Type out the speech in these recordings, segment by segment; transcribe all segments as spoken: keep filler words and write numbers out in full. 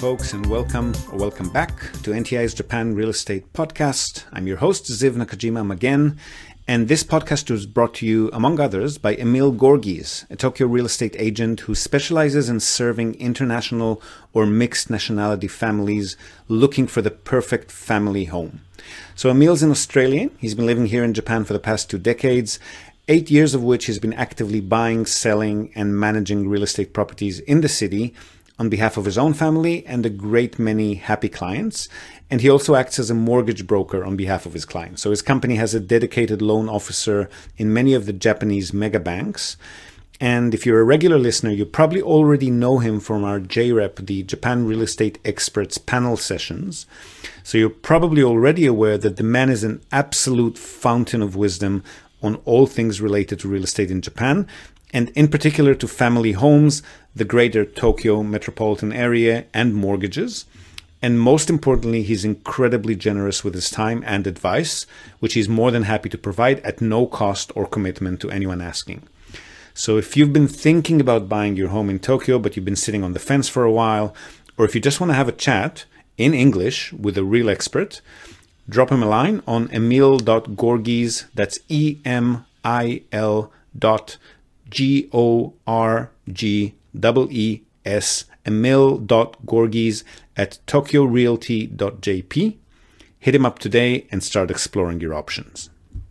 folks, and welcome or welcome back to N T I's Japan Real Estate Podcast. I'm your host, Ziv Nakajima again, and this podcast was brought to you, among others, by Emil Gorgies, a Tokyo real estate agent who specializes in serving international or mixed nationality families looking for the perfect family home. So Emil's an Australian. He's been living here in Japan for the past two decades, eight years of which he's been actively buying, selling, and managing real estate properties in the city on behalf of his own family and a great many happy clients. And he also acts as a mortgage broker on behalf of his clients. So his company has a dedicated loan officer in many of the Japanese mega banks. And if you're a regular listener, you probably already know him from our J REP, the Japan Real Estate Experts panel sessions. So you're probably already aware that the man is an absolute fountain of wisdom on all things related to real estate in Japan, and in particular to family homes, the greater Tokyo metropolitan area, and mortgages. And most importantly, he's incredibly generous with his time and advice, which he's more than happy to provide at no cost or commitment to anyone asking. So if you've been thinking about buying your home in Tokyo, but you've been sitting on the fence for a while, or if you just want to have a chat in English with a real expert, drop him a line on emil dot gorgies, that's E M I L dot G O R G E E S, emil dot gorgies at tokyo realty dot j p. Hit him up today and start exploring your options.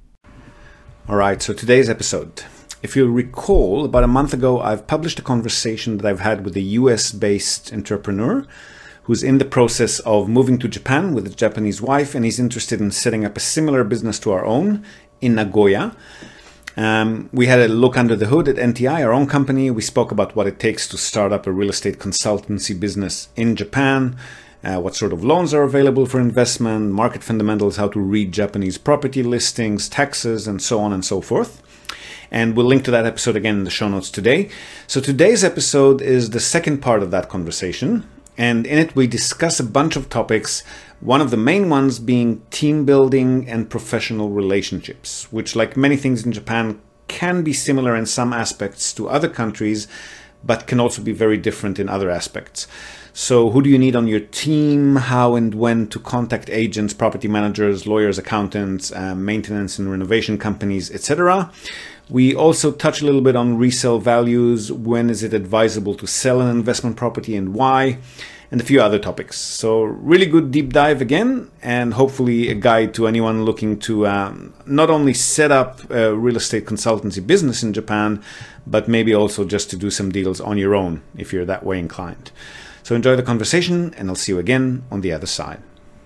All right, so today's episode. If you'll recall, about a month ago, I've published a conversation that I've had with a U S-based entrepreneur who's in the process of moving to Japan with a Japanese wife, and he's interested in setting up a similar business to our own in Nagoya. Um, we had a look under the hood at N T I, our own company. We spoke about what it takes to start up a real estate consultancy business in Japan, uh, what sort of loans are available for investment, market fundamentals, how to read Japanese property listings, taxes, and so on and so forth. And we'll link to that episode again in the show notes today. So today's episode is the second part of that conversation. And in it, we discuss a bunch of topics, one of the main ones being team building and professional relationships, which, like many things in Japan, can be similar in some aspects to other countries, but can also be very different in other aspects. So who do you need on your team, how and when to contact agents, property managers, lawyers, accountants, uh, maintenance and renovation companies, et cetera. We also touch a little bit on resale values, when is it advisable to sell an investment property and why, and a few other topics. So really good deep dive again, and hopefully a guide to anyone looking to um, not only set up a real estate consultancy business in Japan, but maybe also just to do some deals on your own if you're that way inclined. So enjoy the conversation, and I'll see you again on the other side.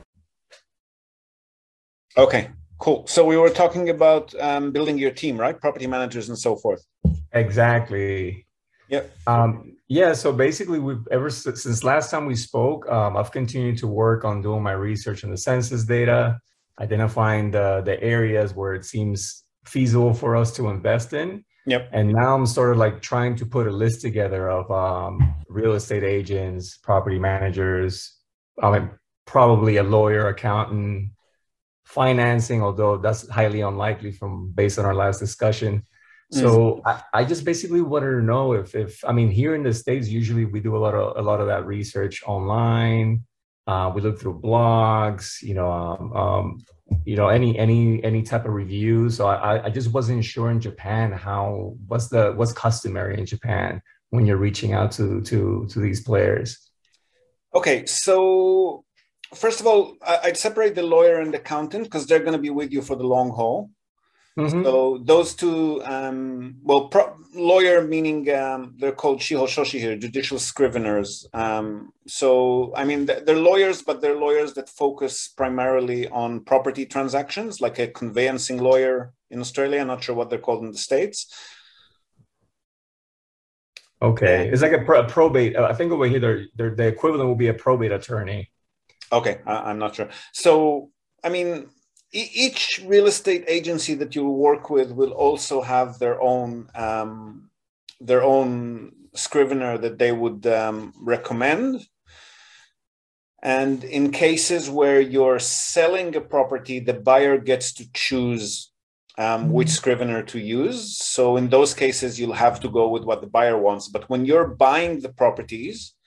Okay. Cool. So we were talking about um, building your team, right? Property managers and so forth. Exactly. Yep. Um, yeah. So basically, we've ever since last time we spoke, um, I've continued to work on doing my research on the census data, identifying the the areas where it seems feasible for us to invest in. Yep. And now I'm sort of like trying to put a list together of um, real estate agents, property managers, I mean, probably a lawyer, accountant, financing, although that's highly unlikely from based on our last discussion. So mm. I, I just basically wanted to know if, if I mean, here in the States, usually we do a lot of a lot of that research online. Uh, we look through blogs, you know, um, um, you know, any any any type of reviews. So I, I just wasn't sure in Japan how what's the what's customary in Japan when you're reaching out to to to these players. Okay, so. First of all, I'd separate the lawyer and the accountant because they're going to be with you for the long haul. Mm-hmm. So those two, um, well, pro- lawyer meaning um, they're called shiho shoshi here, judicial scriveners. Um, so, I mean, they're lawyers, but they're lawyers that focus primarily on property transactions, like a conveyancing lawyer in Australia. I'm not sure what they're called in the States. Okay. It's like a, pro- a probate. I think over here, they're, they're, the equivalent will be a probate attorney. Okay, I, I'm not sure. So, I mean, e- each real estate agency that you work with will also have their own um, their own scrivener that they would um, recommend. And in cases where you're selling a property, the buyer gets to choose um, which scrivener to use. So in those cases, you'll have to go with what the buyer wants. But when you're buying the properties,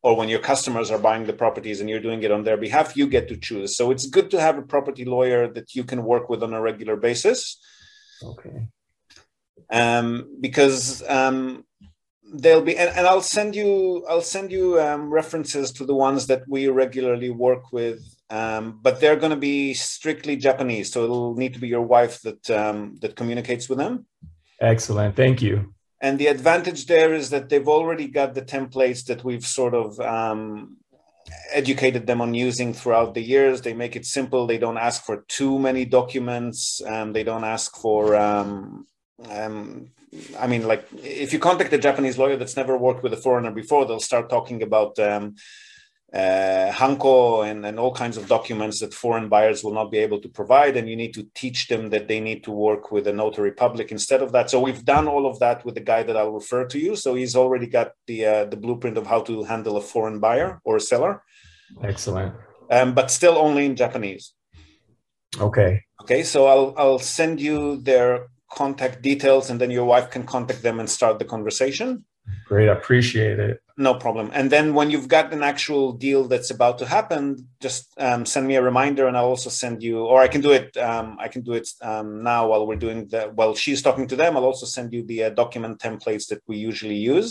or when your customers are buying the properties and you're doing it on their behalf, you get to choose. So it's good to have a property lawyer that you can work with on a regular basis. Okay. Um, because um, they'll be, and, and I'll send you, I'll send you um, references to the ones that we regularly work with, um, but they're going to be strictly Japanese. So it'll need to be your wife that um, that communicates with them. Excellent. Thank you. And the advantage there is that they've already got the templates that we've sort of um, educated them on using throughout the years. They make it simple. They don't ask for too many documents. Um, they don't ask for, um, um, I mean, like if you contact a Japanese lawyer that's never worked with a foreigner before, they'll start talking about um, uh, hanko and, and all kinds of documents that foreign buyers will not be able to provide. And you need to teach them that they need to work with a notary public instead of that. So we've done all of that with the guy that I'll refer to you. So he's already got the uh, the blueprint of how to handle a foreign buyer or a seller. Excellent. Um, but still only in Japanese. Okay. Okay. So I'll I'll send you their contact details, and then your wife can contact them and start the conversation. Great. I appreciate it. No problem. And then when you've got an actual deal that's about to happen, just um, send me a reminder, and I'll also send you, or I can do it. Um, I can do it um, now while we're doing the. While she's talking to them, I'll also send you the uh, document templates that we usually use.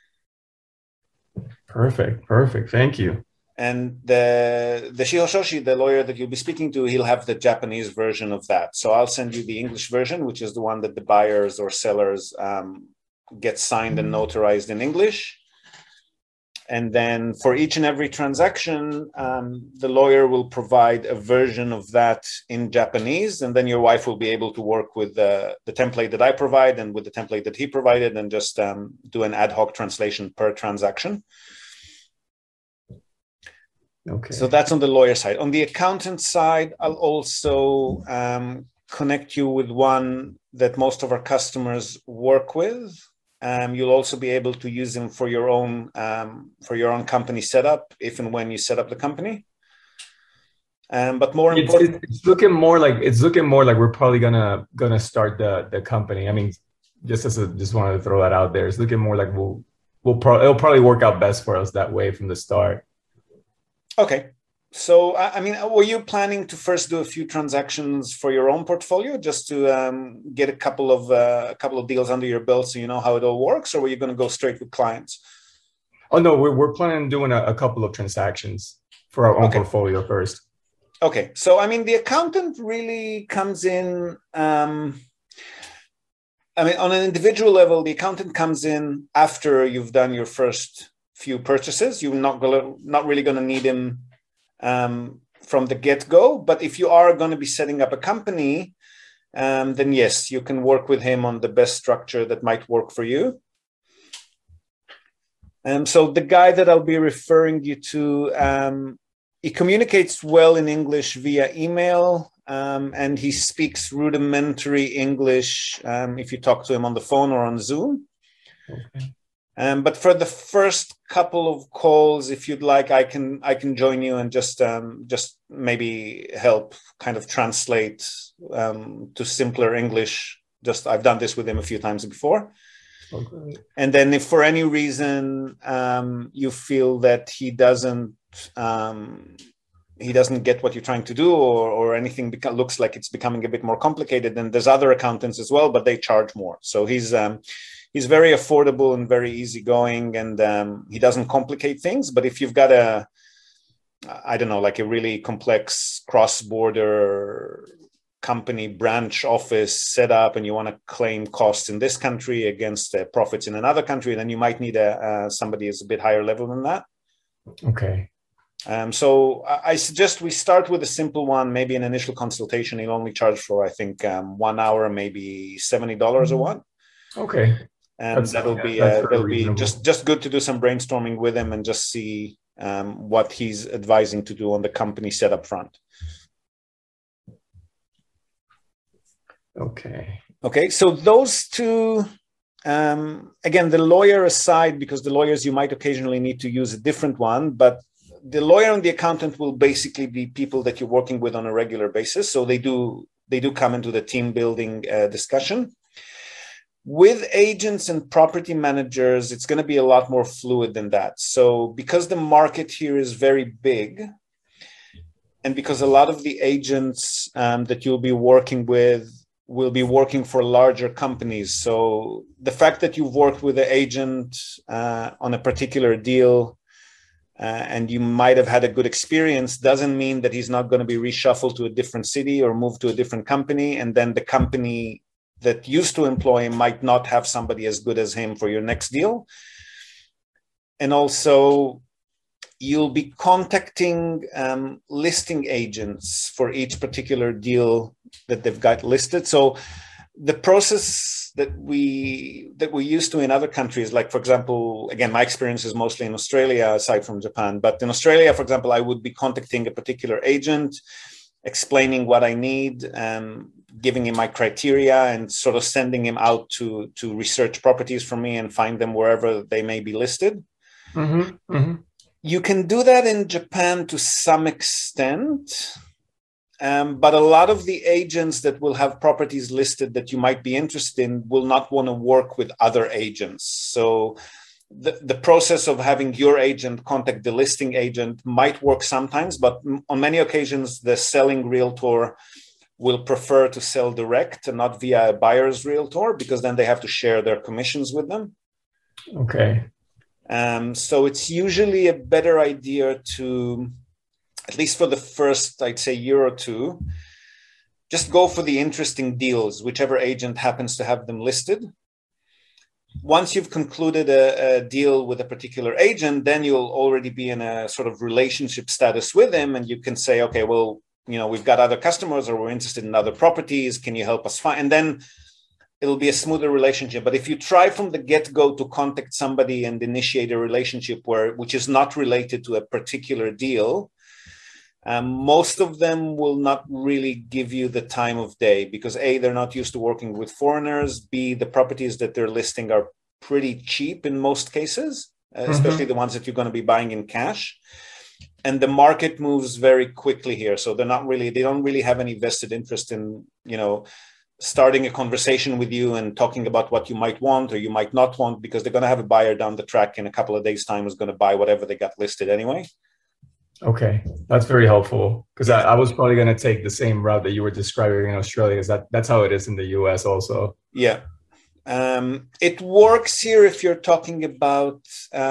Perfect. Perfect. Thank you. And the the Shihoshoshi, the lawyer that you'll be speaking to, he'll have the Japanese version of that. So I'll send you the English version, which is the one that the buyers or sellers um, get signed and notarized in English. And then for each and every transaction, um, the lawyer will provide a version of that in Japanese. And then your wife will be able to work with the, the template that I provide and with the template that he provided, and just um, do an ad hoc translation per transaction. Okay. So that's on the lawyer side. On the accountant side, I'll also um, connect you with one that most of our customers work with. Um, you'll also be able to use them for your own um, for your own company setup, if and when you set up the company. Um, but more it's, important, it's looking more like it's looking more like we're probably gonna gonna start the the company. I mean, just as a just wanted to throw that out there. It's looking more like we'll we'll probably it'll probably work out best for us that way from the start. Okay. So, I mean, were you planning to first do a few transactions for your own portfolio, just to um, get a couple of uh, a couple of deals under your belt, so you know how it all works, or were you going to go straight with clients? Oh no, we're we're planning on doing a, a couple of transactions for our own Okay. portfolio first. Okay. So, I mean, the accountant really comes in. Um, I mean, on an individual level, the accountant comes in after you've done your first few purchases. You're not gonna not really going to need him Um, from the get-go. But if you are going to be setting up a company, um, then yes, you can work with him on the best structure that might work for you. Um, so the guy that I'll be referring you to, um, he communicates well in English via email, um, and he speaks rudimentary English um, if you talk to him on the phone or on Zoom. Okay. Um, but for the first couple of calls, if you'd like, I can I can join you and just um, just maybe help kind of translate um, to simpler English. Just I've done this with him a few times before. Okay. And then if for any reason um, you feel that he doesn't um, he doesn't get what you're trying to do, or or anything beca- looks like it's becoming a bit more complicated, then there's other accountants as well, but they charge more. So he's um, He's very affordable and very easygoing, and um, he doesn't complicate things. But if you've got a, I don't know, like a really complex cross-border company branch office set up, and you want to claim costs in this country against uh, profits in another country, then you might need a uh, somebody who's a bit higher level than that. Okay. Um, so I, I suggest we start with a simple one, maybe an initial consultation. He'll only charge for, I think, um, one hour, maybe seventy dollars or one. Okay. And That's, that'll yeah, be that's uh, that'll be reasonable. just just good to do some brainstorming with him and just see um, what he's advising to do on the company setup front. Okay. Okay, so those two, um, again, the lawyer aside, because the lawyers you might occasionally need to use a different one, but the lawyer and the accountant will basically be people that you're working with on a regular basis. So they do they do come into the team building uh, discussion. With agents and property managers, it's going to be a lot more fluid than that. So because the market here is very big, and because a lot of the agents um, that you'll be working with will be working for larger companies. So the fact that you've worked with an agent uh, on a particular deal uh, and you might have had a good experience doesn't mean that he's not going to be reshuffled to a different city or moved to a different company. And then the company that used to employ him might not have somebody as good as him for your next deal. And also, you'll be contacting um, listing agents for each particular deal that they've got listed. So the process that we that we used to in other countries, like, for example, again, my experience is mostly in Australia, aside from Japan. But in Australia, for example, I would be contacting a particular agent, explaining what I need, um, giving him my criteria, and sort of sending him out to, to research properties for me and find them wherever they may be listed. Mm-hmm. Mm-hmm. You can do that in Japan to some extent, um, but a lot of the agents that will have properties listed that you might be interested in will not want to work with other agents. So the, the process of having your agent contact the listing agent might work sometimes, but on many occasions, the selling realtor will prefer to sell direct and not via a buyer's realtor, because then they have to share their commissions with them. Okay. Um, so it's usually a better idea to, at least for the first, I'd say, year or two, just go for the interesting deals, whichever agent happens to have them listed. Once you've concluded a, a deal with a particular agent, then you'll already be in a sort of relationship status with him, and you can say, okay, well, you know, we've got other customers, or we're interested in other properties. Can you help us find? And then it'll be a smoother relationship. But if you try from the get-go to contact somebody and initiate a relationship where which is not related to a particular deal, um, most of them will not really give you the time of day, because A, they're not used to working with foreigners. B, the properties that they're listing are pretty cheap in most cases, uh, mm-hmm. especially the ones that you're going to be buying in cash. And the market moves very quickly here. So they're not really, they don't really have any vested interest in, you know, starting a conversation with you and talking about what you might want or you might not want, because they're going to have a buyer down the track in a couple of days' time who's going to buy whatever they got listed anyway. Okay, that's very helpful, because I, I was probably going to take the same route that you were describing in Australia, because that, that's how it is in the U S also. Yeah. Um, it works here if you're talking about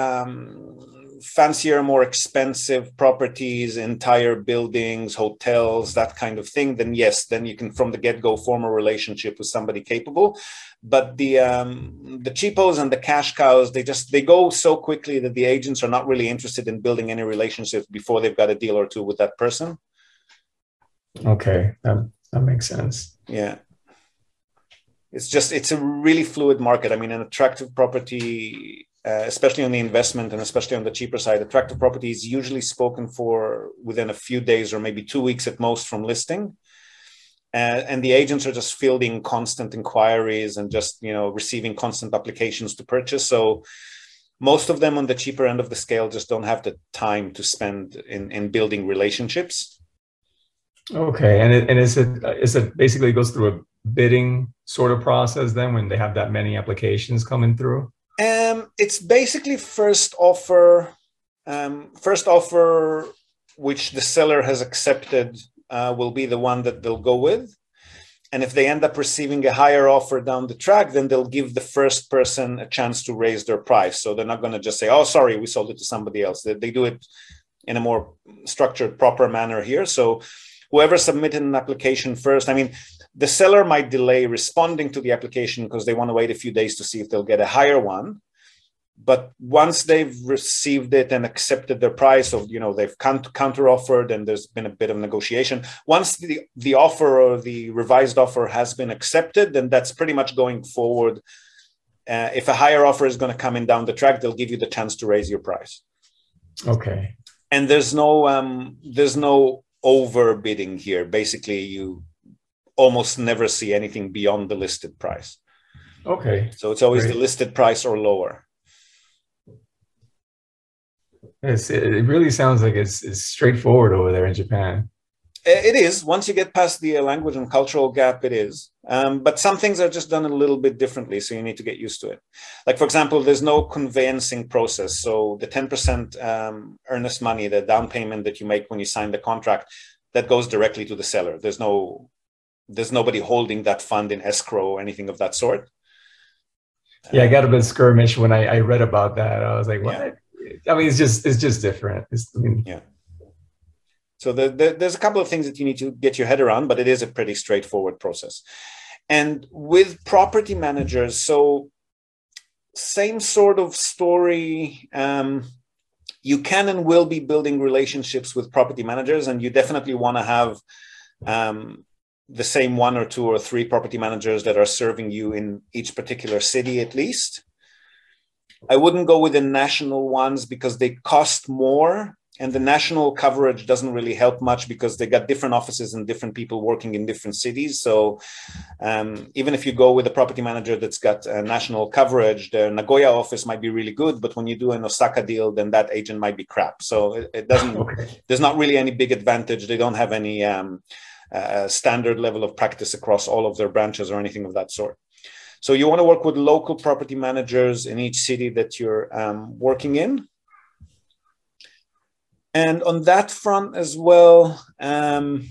um, fancier, more expensive properties, entire buildings, hotels, that kind of thing. Then yes, then you can from the get-go form a relationship with somebody capable. But the um, the cheapos and the cash cows, they just they go so quickly that the agents are not really interested in building any relationships before they've got a deal or two with that person. Okay, that, that makes sense. Yeah. It's just, it's a really fluid market. I mean, an attractive property, uh, especially on the investment and especially on the cheaper side, attractive property is usually spoken for within a few days or maybe two weeks at most from listing. Uh, and the agents are just fielding constant inquiries and just, you know, receiving constant applications to purchase. So most of them on the cheaper end of the scale just don't have the time to spend in, in building relationships. Okay. And, it, and is it, is it basically goes through a bidding sort of process then when they have that many applications coming through? Um, it's basically first offer, um, first offer, which the seller has accepted uh, will be the one that they'll go with. And if they end up receiving a higher offer down the track, then they'll give the first person a chance to raise their price. So they're not going to just say, oh, sorry, we sold it to somebody else. They, they do it in a more structured, proper manner here. So whoever submitted an application first, I mean, the seller might delay responding to the application because they want to wait a few days to see if they'll get a higher one. But once they've received it and accepted their price, or, you know, they've counter offered and there's been a bit of negotiation, once the, the offer or the revised offer has been accepted, then that's pretty much going forward. Uh, if a higher offer is going to come in down the track, they'll give you the chance to raise your price. Okay. And there's no um, there's no overbidding here. Basically, you almost never see anything beyond the listed price. Okay. So it's always Great. the listed price or lower. It's, it really sounds like it's, it's straightforward over there in Japan. It is. Once you get past the language and cultural gap, it is. Um, but some things are just done a little bit differently, so you need to get used to it. Like, for example, there's no conveyancing process. So the ten percent um, earnest money, the down payment that you make when you sign the contract, that goes directly to the seller. There's no, there's nobody holding that fund in escrow or anything of that sort. Yeah, I got a bit skirmish when I, I read about that. I was like, what? Yeah. I mean, it's just it's just different. It's, I mean, yeah. So the, the, there's a couple of things that you need to get your head around, but it is a pretty straightforward process. And with property managers, so same sort of story. Um, you can and will be building relationships with property managers, and you definitely want to have um, the same one or two or three property managers that are serving you in each particular city at least. I wouldn't go with the national ones because they cost more. And the national coverage doesn't really help much because they got different offices and different people working in different cities. So um, even if you go with a property manager that's got a national coverage, the Nagoya office might be really good, but when you do an Osaka deal, then that agent might be crap. So it, it doesn't, okay. There's not really any big advantage. They don't have any um, uh, standard level of practice across all of their branches or anything of that sort. So you want to work with local property managers in each city that you're um, working in. And on that front as well, um,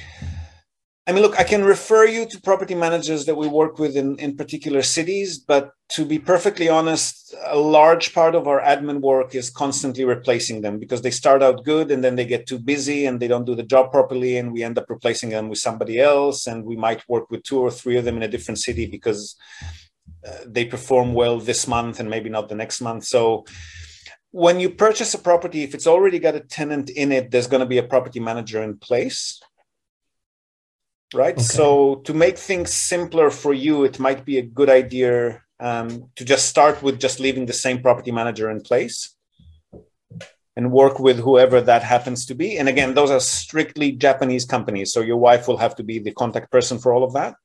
I mean, look, I can refer you to property managers that we work with in, in particular cities, but to be perfectly honest, a large part of our admin work is constantly replacing them because they start out good and then they get too busy and they don't do the job properly and we end up replacing them with somebody else. And we might work with two or three of them in a different city because uh, they perform well this month and maybe not the next month. So when you purchase a property, if it's already got a tenant in it, there's going to be a property manager in place, right? Okay. So to make things simpler for you, it might be a good idea um, to just start with just leaving the same property manager in place and work with whoever that happens to be. And again, those are strictly Japanese companies. So your wife will have to be the contact person for all of that.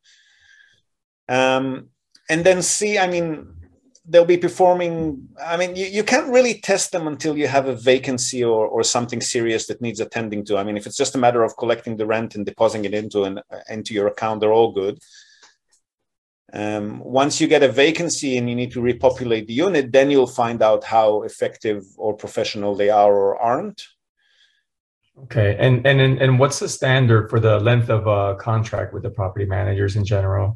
Um, and then see, I mean, they'll be performing, I mean, you, you can't really test them until you have a vacancy or, or something serious that needs attending to. I mean, if it's just a matter of collecting the rent and depositing it into, an, into your account, they're all good. Um, once you get a vacancy and you need to repopulate the unit, then you'll find out how effective or professional they are or aren't. Okay. And, and, and what's the standard for the length of a contract with the property managers in general?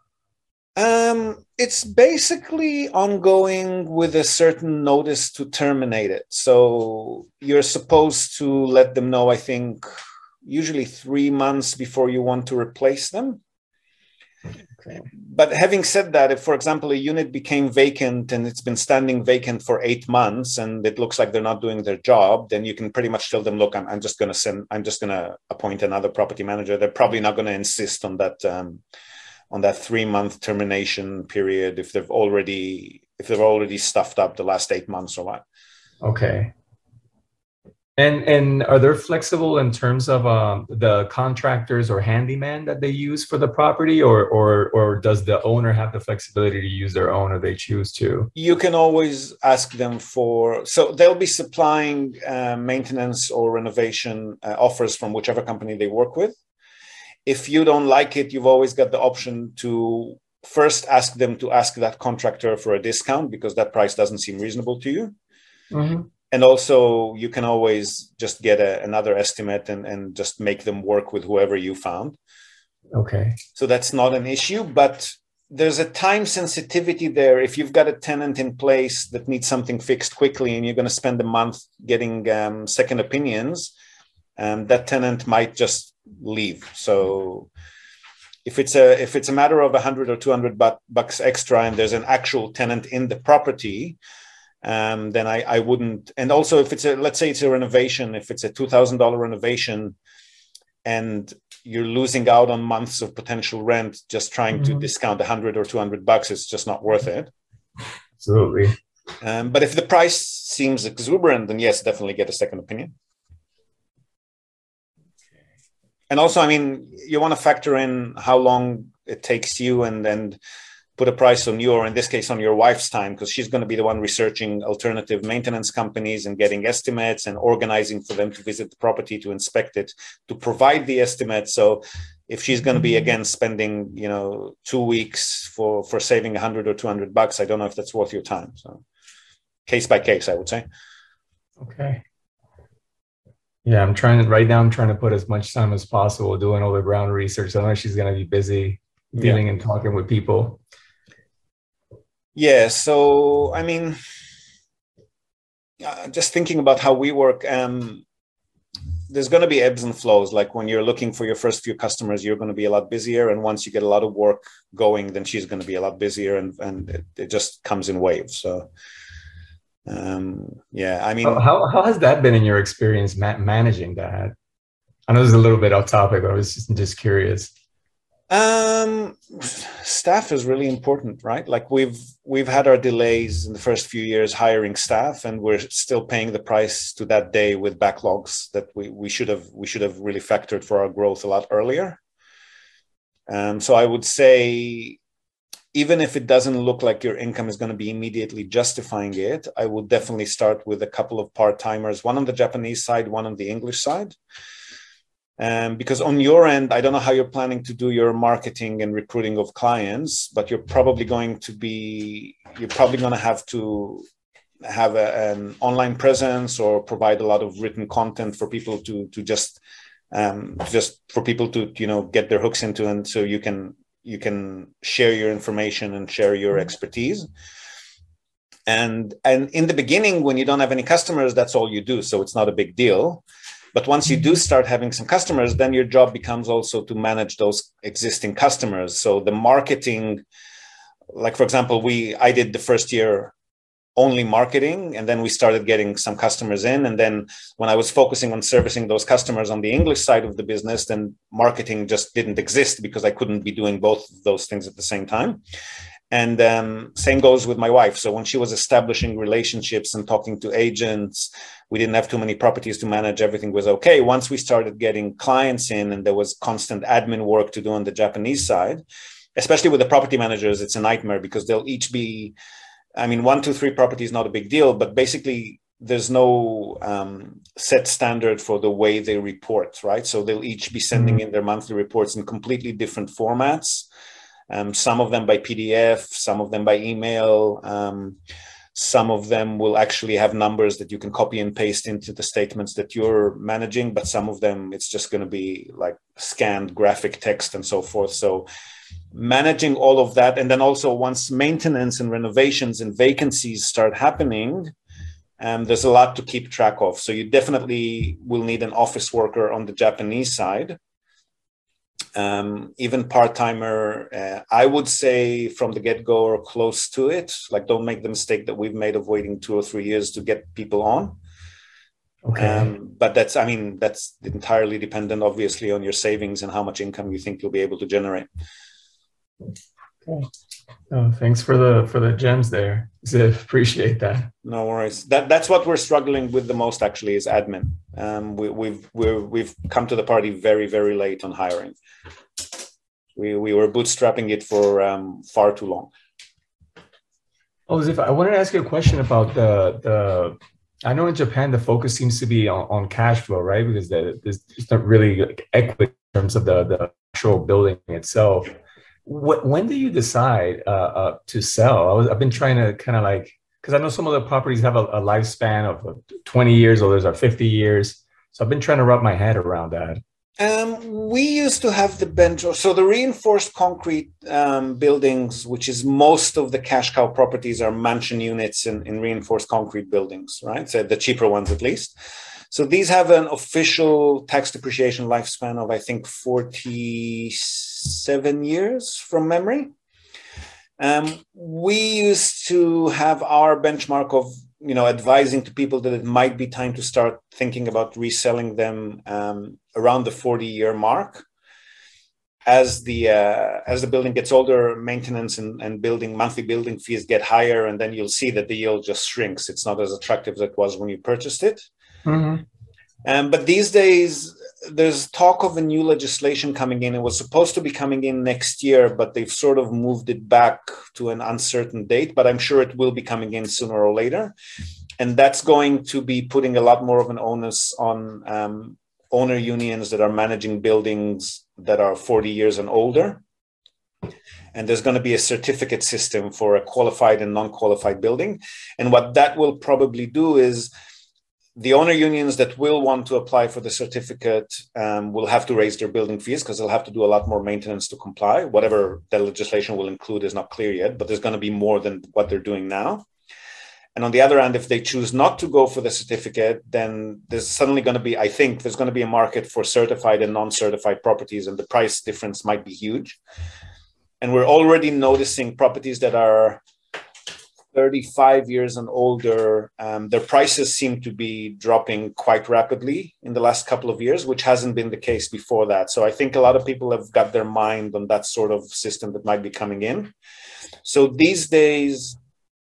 Um, it's basically ongoing with a certain notice to terminate it. So you're supposed to let them know, I think, usually three months before you want to replace them. Okay. But having said that, if, for example, a unit became vacant and it's been standing vacant for eight months and it looks like they're not doing their job, then you can pretty much tell them, look, I'm, I'm just going to send, I'm just going to appoint another property manager. They're probably not going to insist on that, um, on that three month termination period if they've already, if they've already stuffed up the last eight months or what. Okay. And and are they flexible in terms of um, the contractors or handyman that they use for the property, or or or does the owner have the flexibility to use their own if they choose to? You can always ask them for, so they'll be supplying uh, maintenance or renovation uh, offers from whichever company they work with. If you don't like it, you've always got the option to first ask them to ask that contractor for a discount because that price doesn't seem reasonable to you. Mm-hmm. And also, you can always just get a, another estimate and, and just make them work with whoever you found. Okay. So that's not an issue, but there's a time sensitivity there. If you've got a tenant in place that needs something fixed quickly and you're going to spend a month getting um, second opinions, um, that tenant might just leave. So if it's a if it's a matter of one hundred or two hundred bucks extra and there's an actual tenant in the property, um, then I, I wouldn't. And also if it's a, let's say it's a renovation, if it's a two thousand dollars renovation and you're losing out on months of potential rent, just trying mm-hmm. to discount one hundred or two hundred bucks, it's just not worth it. Absolutely. Um, but if the price seems exuberant, then yes, definitely get a second opinion. And also, I mean, you want to factor in how long it takes you and, and put a price on your, in this case, on your wife's time, because she's going to be the one researching alternative maintenance companies and getting estimates and organizing for them to visit the property, to inspect it, to provide the estimate. So if she's going to be, again, spending, you know, two weeks for, for saving a hundred or two hundred bucks, I don't know if that's worth your time. So case by case, I would say. Okay. Yeah, I'm trying to, right now, I'm trying to put as much time as possible doing all the ground research. I know she's going to be busy dealing yeah. and talking with people. Yeah. So, I mean, uh, just thinking about how we work, um, there's going to be ebbs and flows. Like when you're looking for your first few customers, you're going to be a lot busier. And once you get a lot of work going, then she's going to be a lot busier, and, and it, it just comes in waves. So, um, yeah, I mean, how, how has that been in your experience ma- managing that? I know this is a little bit off topic, but I was just, just curious. Um, staff is really important, right? Like we've we've had our delays in the first few years hiring staff, and we're still paying the price to that day with backlogs that we we should have we should have really factored for our growth a lot earlier. Um, so I would say, even if it doesn't look like your income is going to be immediately justifying it, I would definitely start with a couple of part-timers, one on the Japanese side, one on the English side. Um, because on your end, I don't know how you're planning to do your marketing and recruiting of clients, but you're probably going to be, you're probably going to have to have a, an online presence or provide a lot of written content for people to, to just, um, just for people to, you know, get their hooks into, and so you can, you can share your information and share your expertise. And, and in the beginning, when you don't have any customers, that's all you do. So it's not a big deal. But once you do start having some customers, then your job becomes also to manage those existing customers. So the marketing, like, for example, we I did the first year only marketing, and then we started getting some customers in. And then when I was focusing on servicing those customers on the English side of the business, then marketing just didn't exist because I couldn't be doing both of those things at the same time. And um, same goes with my wife. So when she was establishing relationships and talking to agents, we didn't have too many properties to manage. Everything was okay. Once we started getting clients in and there was constant admin work to do on the Japanese side, especially with the property managers, it's a nightmare because they'll each be, I mean, one, two, three properties, not a big deal, but basically there's no um, set standard for the way they report, right? So they'll each be sending mm-hmm. in their monthly reports in completely different formats. Um, some of them by P D F, some of them by email. Um, some of them will actually have numbers that you can copy and paste into the statements that you're managing, but some of them, it's just going to be like scanned graphic text and so forth. So managing all of that. And then also once maintenance and renovations and vacancies start happening, um, there's a lot to keep track of. So you definitely will need an office worker on the Japanese side. Um, even part-timer, uh, I would say from the get-go or close to it. Like, don't make the mistake that we've made of waiting two or three years to get people on. Okay. Um, but that's, I mean, that's entirely dependent, obviously, on your savings and how much income you think you'll be able to generate. Okay. Oh, thanks for the for the gems there, Ziv. Appreciate that. No worries. That that's what we're struggling with the most, actually, is admin. Um, we, we've we're, we've come to the party very very late on hiring. We we were bootstrapping it for um, far too long. Oh, Ziv, I wanted to ask you a question about the the. I know in Japan the focus seems to be on, on cash flow, right? Because the, there's it's not really like equity in terms of the the actual building itself. What, when do you decide uh, uh, to sell? I was, I've been trying to kind of like, because I know some of the properties have a, a lifespan of twenty years, others are fifty years. So I've been trying to wrap my head around that. Um, we used to have the bench, so the reinforced concrete um, buildings, which is most of the cash cow properties, are mansion units in, in reinforced concrete buildings, right? So the cheaper ones at least. So these have an official tax depreciation lifespan of, I think, forty-seven years from memory. Um, we used to have our benchmark of, you know, advising to people that it might be time to start thinking about reselling them um, around the forty-year mark. As the uh, as the building gets older, maintenance and, and building monthly building fees get higher, and then you'll see that the yield just shrinks. It's not as attractive as it was when you purchased it. Mm-hmm. Um, but these days, there's talk of a new legislation coming in. It was supposed to be coming in next year, but they've sort of moved it back to an uncertain date, but I'm sure it will be coming in sooner or later. And that's going to be putting a lot more of an onus on um, owner unions that are managing buildings that are forty years and older. And there's going to be a certificate system for a qualified and non-qualified building. And what that will probably do is the owner unions that will want to apply for the certificate um, will have to raise their building fees because they'll have to do a lot more maintenance to comply. Whatever the legislation will include is not clear yet, but there's going to be more than what they're doing now. And on the other hand, if they choose not to go for the certificate, then there's suddenly going to be, I think there's going to be a market for certified and non-certified properties, and the price difference might be huge. And we're already noticing properties that are thirty-five years and older, um, their prices seem to be dropping quite rapidly in the last couple of years, which hasn't been the case before that. So I think a lot of people have got their mind on that sort of system that might be coming in. So these days,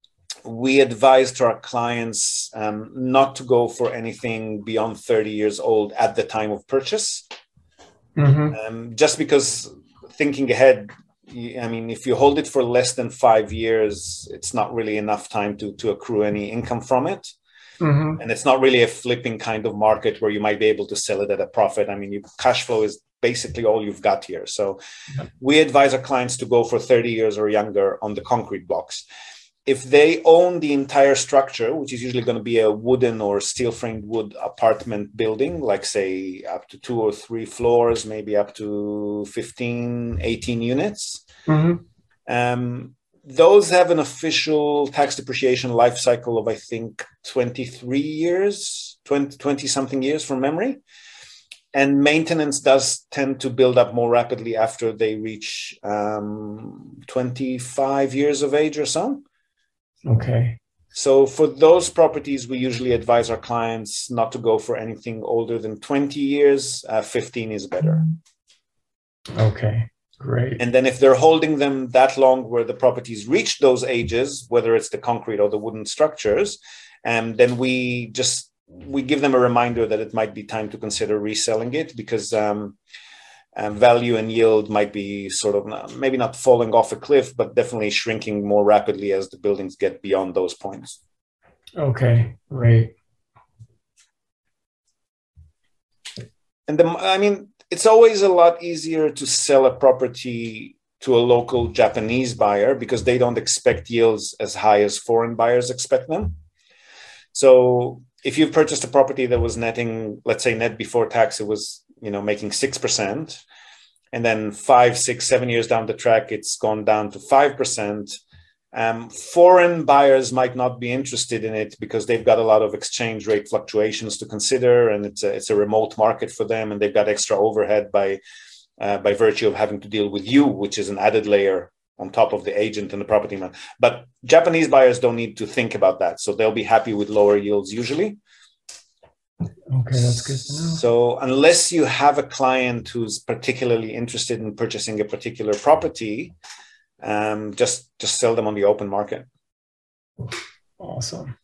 we advise to our clients um, not to go for anything beyond thirty years old at the time of purchase. Mm-hmm. Um, just because thinking ahead, I mean, if you hold it for less than five years, it's not really enough time to, to accrue any income from it. Mm-hmm. And it's not really a flipping kind of market where you might be able to sell it at a profit. I mean, your cash flow is basically all you've got here. So we advise our clients to go for thirty years or younger on the concrete blocks. If they own the entire structure, which is usually going to be a wooden or steel framed wood apartment building, like say up to two or three floors, maybe up to fifteen, eighteen units, mm-hmm. um, those have an official tax depreciation life cycle of, I think, twenty-three years, twenty, twenty something years from memory. And maintenance does tend to build up more rapidly after they reach um, twenty-five years of age or so. Okay. So for those properties, we usually advise our clients not to go for anything older than twenty years. Uh, fifteen is better. Okay, great. And then if they're holding them that long where the properties reach those ages, whether it's the concrete or the wooden structures, and then we just, we give them a reminder that it might be time to consider reselling it because um, Uh, value and yield might be sort of not, maybe not falling off a cliff, but definitely shrinking more rapidly as the buildings get beyond those points. Okay, great. And the, I mean, it's always a lot easier to sell a property to a local Japanese buyer because they don't expect yields as high as foreign buyers expect them. So if you've purchased a property that was netting, let's say net before tax, it was, you know, making six percent. And then five, six, seven years down the track, it's gone down to five percent. Um, foreign buyers might not be interested in it because they've got a lot of exchange rate fluctuations to consider, and it's a, it's a remote market for them, and they've got extra overhead by uh, by virtue of having to deal with you, which is an added layer on top of the agent and the property man. But Japanese buyers don't need to think about that, so they'll be happy with lower yields usually. Okay, that's good to know. So unless you have a client who's particularly interested in purchasing a particular property, um, just, just sell them on the open market. Awesome.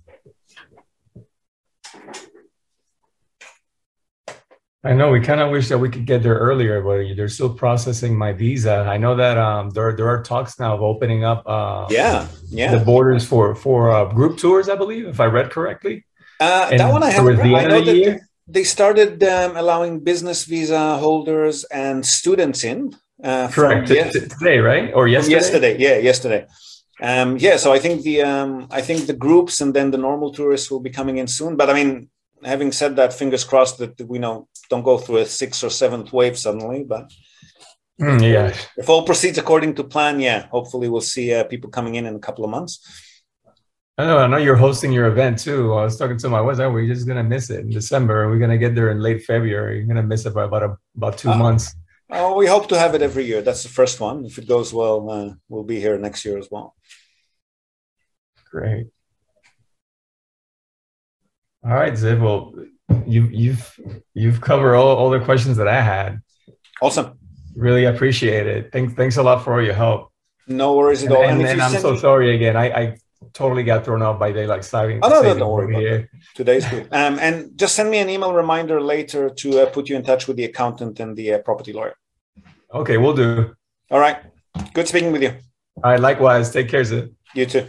I know we kind of wish that we could get there earlier, but they're still processing my visa. I know that um, there, there are talks now of opening up uh, yeah, yeah. the borders for, for uh, group tours, I believe, if I read correctly. Uh, that one I haven't. I know that the they started um, allowing business visa holders and students in. Uh, Correct. Yes- today, right? Or yesterday? Yesterday, yeah, yesterday. Um, yeah, so I think the um, I think the groups and then the normal tourists will be coming in soon. But I mean, having said that, fingers crossed that we know don't go through a sixth or seventh wave suddenly. But mm, yeah, if all proceeds according to plan, yeah, hopefully we'll see uh, people coming in in a couple of months. I know. I know you're hosting your event too. I was talking to my wife. Oh, we're just gonna miss it in December. We're gonna get there in late February. You're gonna miss it by about a, about two uh, months. Oh, we hope to have it every year. That's the first one. If it goes well, uh, we'll be here next year as well. Great. All right, Ziv. Well, you, you've you've covered all, all the questions that I had. Awesome. Really appreciate it. Thanks. Thanks a lot for all your help. No worries at all. And, and, and I'm so sorry again. I. I totally got thrown off by daylight saving. Oh, no, no, saving don't worry over about here. that. Today's good. Um, and just send me an email reminder later to uh, put you in touch with the accountant and the uh, property lawyer. Okay, we'll do. All right. Good speaking with you. All right, likewise. Take care, Ziv. You too.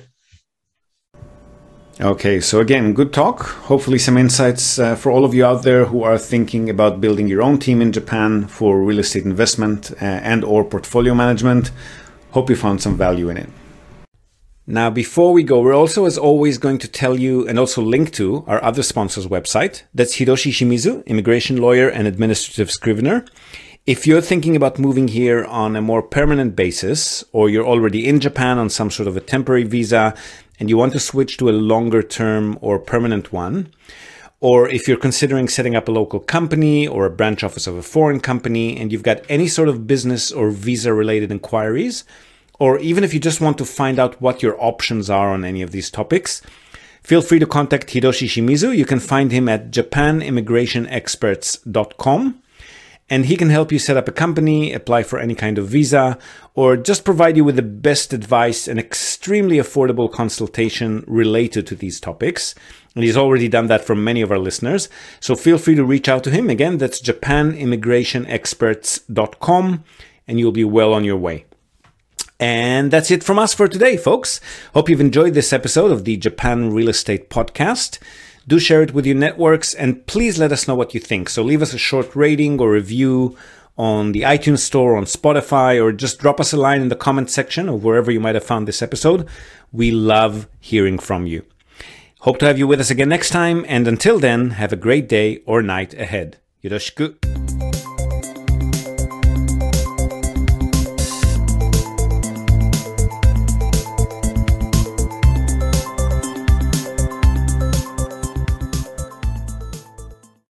Okay, so again, good talk. Hopefully some insights uh, for all of you out there who are thinking about building your own team in Japan for real estate investment uh, and or portfolio management. Hope you found some value in it. Now, before we go, we're also, as always, going to tell you and also link to our other sponsor's website. That's Hiroshi Shimizu, immigration lawyer and administrative scrivener. If you're thinking about moving here on a more permanent basis, or you're already in Japan on some sort of a temporary visa and you want to switch to a longer term or permanent one, or if you're considering setting up a local company or a branch office of a foreign company and you've got any sort of business or visa related inquiries, or even if you just want to find out what your options are on any of these topics, feel free to contact Hiroshi Shimizu. You can find him at japan immigration experts dot com. And he can help you set up a company, apply for any kind of visa, or just provide you with the best advice and extremely affordable consultation related to these topics. And he's already done that for many of our listeners. So feel free to reach out to him. Again, that's japan immigration experts dot com, and you'll be well on your way. And that's it from us for today, folks. Hope you've enjoyed this episode of the Japan Real Estate Podcast. Do share it with your networks, and please let us know what you think. So leave us a short rating or review on the iTunes Store, on Spotify, or just drop us a line in the comment section or wherever you might have found this episode. We love hearing from you. Hope to have you with us again next time, and until then, have a great day or night ahead. Yoroshiku.